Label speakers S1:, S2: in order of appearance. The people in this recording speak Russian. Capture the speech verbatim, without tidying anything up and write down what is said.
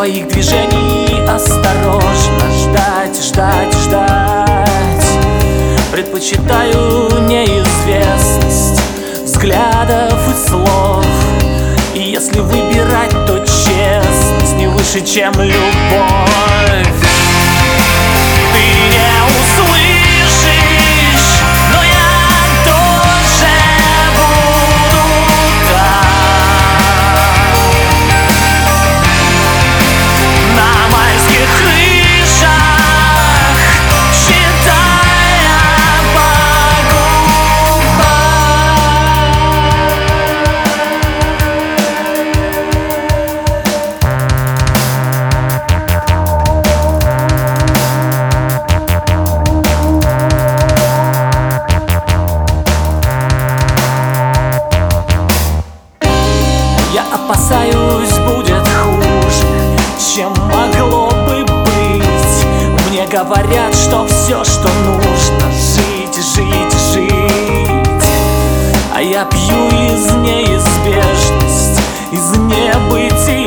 S1: своих движений осторожно ждать, ждать, ждать. Предпочитаю неизвестность взглядов и слов. И если выбирать, то честность не выше, чем любовь. Ты не услышишь, но я тоже буду там. На майских крышах, читая по я опасаюсь, будет хуже, чем могло бы быть. Мне говорят, что все, что нужно, жить, жить, жить. А я пью из неизбежности, из небытия.